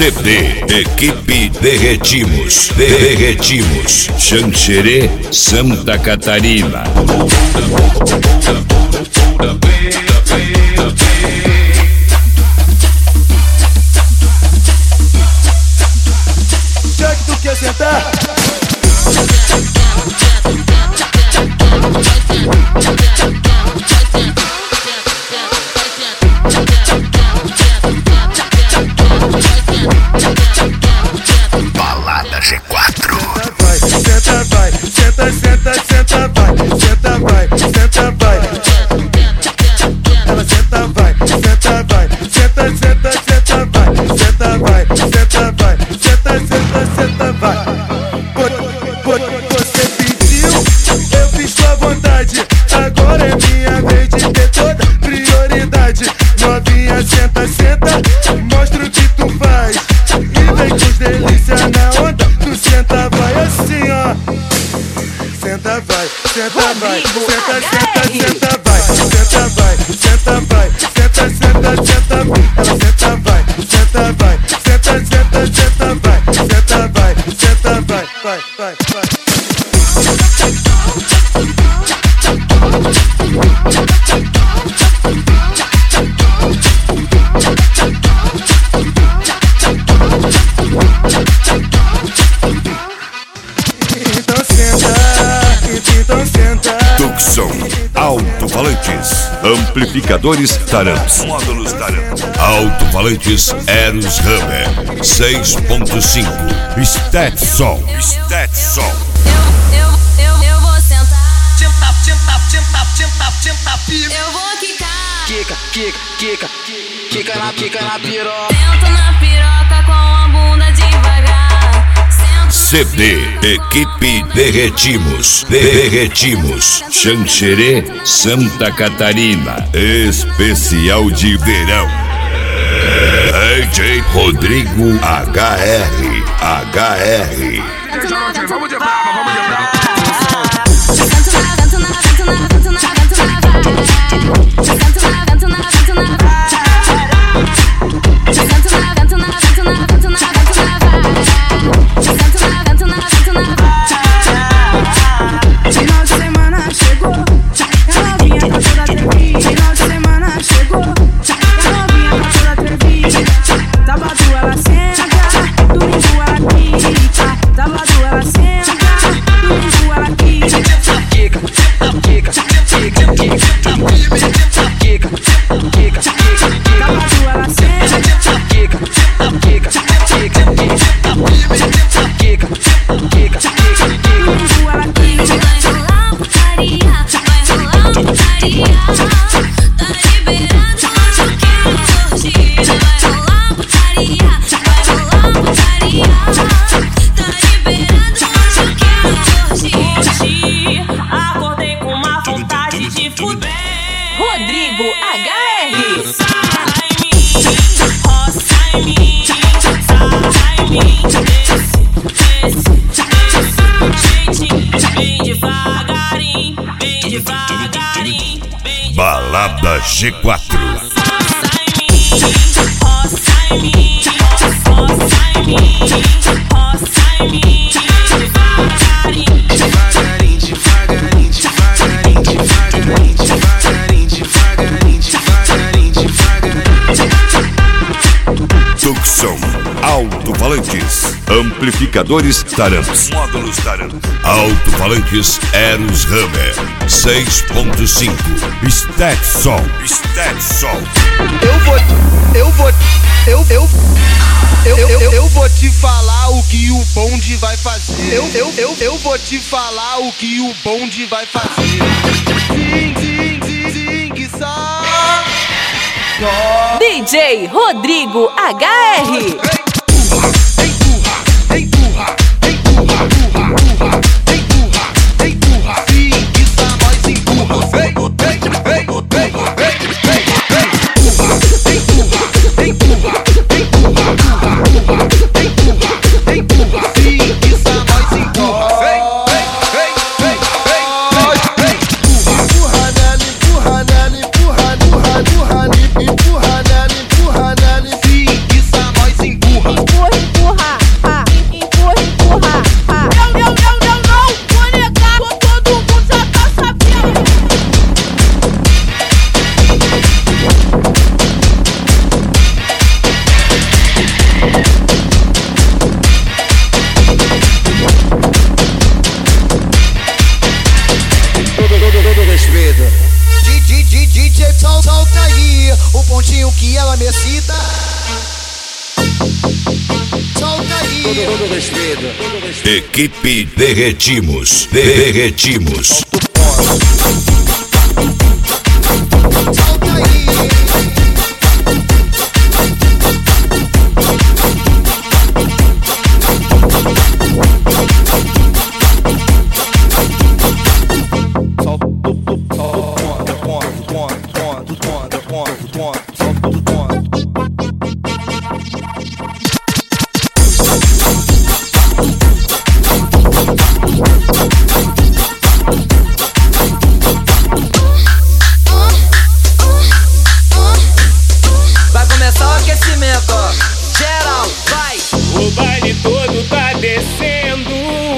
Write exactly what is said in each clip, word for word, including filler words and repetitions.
C D Equipe Derretimos, Derretimos, Xanxerê, Santa Catarina. Já que tu quer sentar, Balada G quatro. senta vai, senta, senta, senta vai, senta vai, senta vai. Ela senta vai, senta vai, senta, senta, senta vai, senta vai, senta vai, senta, senta, senta vai. Você pediu, eu fiz sua vontade. Agora é minha vez de ter toda prioridade. Novinha, senta, senta, mostra o que tu faz. E vem com os delícias na onda. Tu senta, vai assim, ó. Senta, vai, senta, vai, senta, senta, senta, vai, senta, vai, senta, vai, senta, senta, senta, vai. Ela senta, vai, senta, vai, senta, senta, senta, vai, senta, vai, senta, vai, vai, vai, vai. Então senta, então senta. Tucson, alto-falantes, amplificadores Taramps, módulos Taramps, alto-falantes Eros Hammer, seis ponto cinco, Stetson, Stetson. Eu, eu, eu, eu vou sentar. Senta, senta, senta, senta, senta, pica. Eu vou quicar. Quica, quica, quica, quica na, quica na piroca. Sento na piroca com a bunda devagar. Sento C D Equipe Derretimos, Derretimos, Xanxerê, Santa Catarina, especial de verão. D J Rodrigo H R, H R. Vamos de brava, vamos de brava. Sento na, sento na, sento na, sento na, sento na, vai. Sento na, sento na, sento na, vai. Sento na, sento na, sento na, sento na, sento na, vai. Sento na, sento na, sento na, vai. Final de semana chegou, a novinha tá toda atrevida. Final de semana chegou, a novinha tá toda atrevida. Sábado ela senta, domingo ela quica. Sábado ela senta, domingo ela quica. Quica, quica, quica, quica, quica, quica, quica. Sábado ela senta, Quica, quica, quica, quica, quica, quica, quica. domingo ela quica. Vai rolar putaria, vai rolar putaria. Tá liberado, hoje eu quero curtir. Vai rolar putaria, vai rolar putaria. Tá liberado, hoje eu quero curtir. Acordei com uma vontade de fuder. Rodrigo H R. Sarra em mim, roça em mim, sarra em mim. Desce, desce, desce. Jeitinho, bem devagarinho, bem devagarinho, bem Balada G quatro. roça em mim, roça em mim, roça em mim, roça em mim. Devagarinho. Devagarinho, devagarinho, devagarinho, devagarinho, devagarinho, devagarinho, devagarinho, devagarinho. Tucson, alto-falantes, amplificadores Taramps, módulos Taramps, alto-falantes Eros Hammer, seis ponto cinco, Stetson, Stetson. Eu vou, eu vou, eu, eu, eu, eu, eu, eu vou te falar o que o bonde vai fazer. Eu, eu, eu, eu vou te falar o que o bonde vai fazer. Sim, sim, sim, sim, que só. D J Rodrigo H R. Empurra, empurra, empurra, empurra, empurra, empurra, empurra. Sim, que só nós empurra. Vem, vem, vem, vem, vem, vem, vem. Empurra, empurra, empurra, empurra, empurra, empurra, empurra. Sim, que só nós empurra. Vem, vem, vem, vem, vem, vem. Empurra nela, empurra nela, empurra, empurra, empurra, empurra nela, empurra nela. Sim, que só nós empurra. todo respeito. Equipe Derretimos. Derretimos. Vai começar o aquecimento, ó. Geral, vai. O baile todo tá descendo.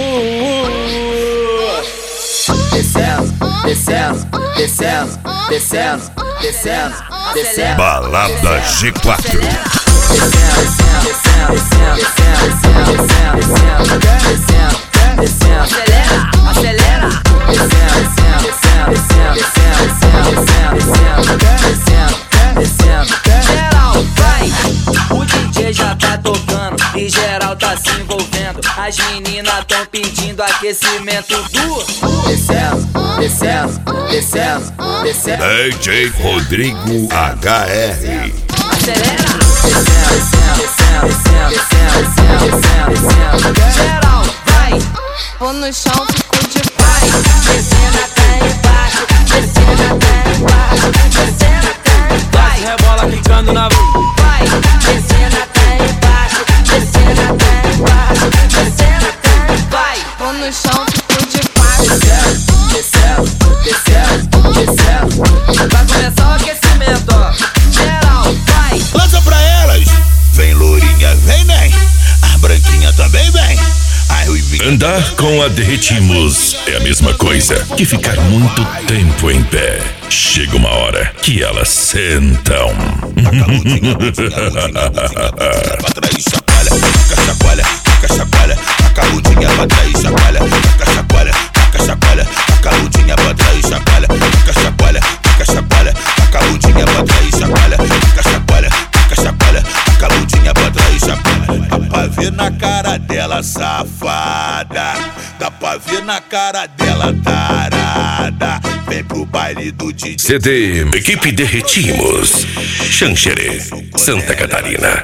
Descendo, descendo, descendo, descendo, descendo, descendo. Balada G quatro. Acelera, acelera. Geral, vai. O D J já tá tocando e geral tá se envolvendo. As meninas tão pedindo aquecimento do descendo, descendo, descendo, descendo. D J Rodrigo H R. Acelera. Geral, vai. Vou no chão, fico de paz. Descendo até embaixo, descendo até embaixo, descendo até embaixo. Rebola clicando na Vai, descendo até embaixo, descendo até embaixo, descendo até embaixo. Vou no chão, fico de paz. Descendo, descendo, descendo, descendo. Vai começar o aquecimento, ó. Geral, vai. Lança pra elas. Vem lourinha, vem, vem. A branquinha também vem. Andar com a Derretimos é a mesma coisa que ficar muito tempo em pé. Chega uma hora que elas sentam. Pra trás, chacoalha, taca chacoalha, taca chacoalha, taca a ludinha pra trás, chacoalha, taca chacoalha, taca chacoalha, taca a ludinha pra trás, chacoalha, taca chacoalha, taca chacoalha, taca a ludinha pra trás, chacoalha, taca chacoalha, taca chacoalha, taca a ludinha pra trás, chacoalha. Dá pra ver na cara dela, safada. Dá pra ver na cara dela, tarada. Vem pro baile do D J. C D Equipe Derretimos, Xanxerê, Santa Catarina.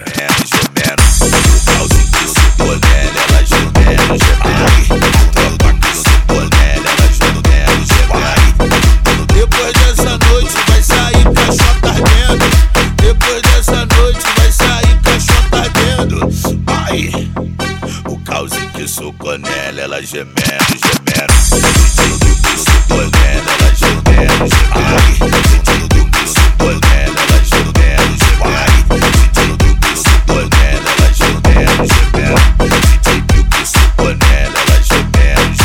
Depois dessa noite vai sair caixota ardendo. Depois dessa noite vai sair caixota ardendo. Ai, o cauzinho que socou nela, ela gemendo, gemendo. Sentindo do que socou nela, ela gemendo, gemendo. Sentindo do que socou nela, ela gemendo, gemendo. Sentindo do que socou nela, ela gemendo, gemendo. Sentindo do que socou nela, ela gemendo,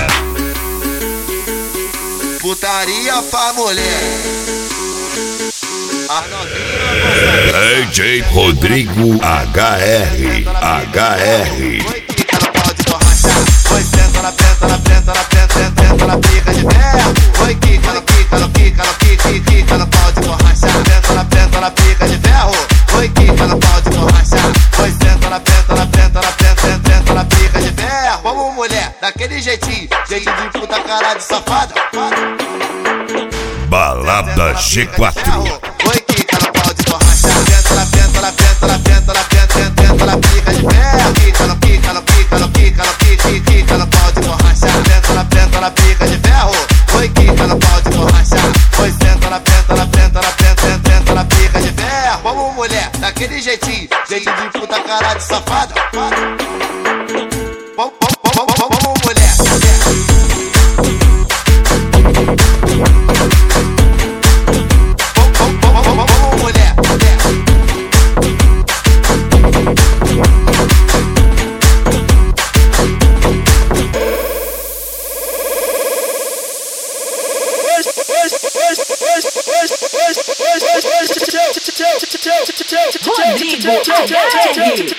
gemendo. Putaria pra mulher. A D J Rodrigo H R. H R. quica no pau de borracha. Oi, senta na penta, na penta, na penta, senta, senta na pica de ferro. Oi, quica no quica no quica no quica, quica no pau de borracha. Senta na penta, na pica de ferro. Oi, quica no pau de borracha. Oi, senta na penta, na penta, na penta, senta, senta na pica de ferro. Vamos, mulher, daquele jeitinho, jeito de puta, cara de safada. Balada G quatro. Oi, quica no pau de borracha. Senta na penta, na penta, na penta, na penta, senta, senta na pica de ferro. Quica no quica no quica no quica no quica, quica no pau de borracha. Senta na penta, na pica de ferro. Oi, quica no pau de borracha. Oi, senta na penta, na penta, na penta, senta, senta na pica de ferro. Vamos, mulher, daquele jeitinho, jeito de puta, cara de safada. Vamos, vamos, vamos, vamos, mulher. Vamos, mulher. Rodrigo H R.